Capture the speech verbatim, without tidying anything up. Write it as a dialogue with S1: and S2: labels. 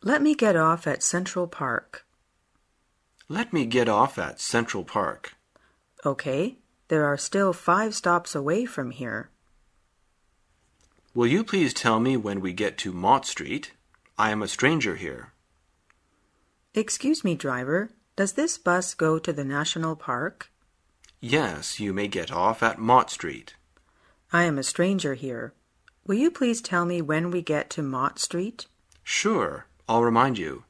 S1: Let me get off at Central Park.
S2: Let me get off at Central Park.
S1: Okay, there are still five stops away from here.
S2: Will you please tell me when we get to Mott Street? I am a stranger here.
S1: Excuse me, driver. Does this bus go to the National Park?
S2: Yes, you may get off at Mott Street.
S1: I am a stranger here. Will you please tell me when we get to Mott Street?
S2: Sure, I'll remind you.